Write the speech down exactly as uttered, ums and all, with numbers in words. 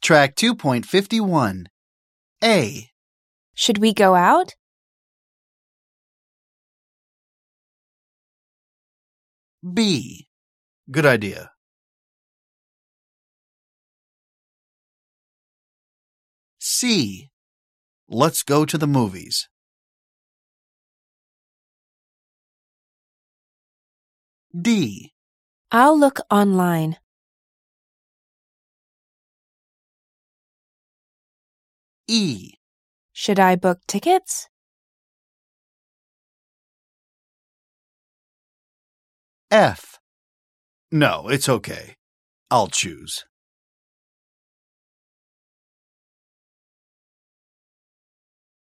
Track two point five one. A. Should we go out? B. Good idea. C. Let's go to the movies. D. I'll look online. E. Should I book tickets? F. No, it's okay. I'll choose.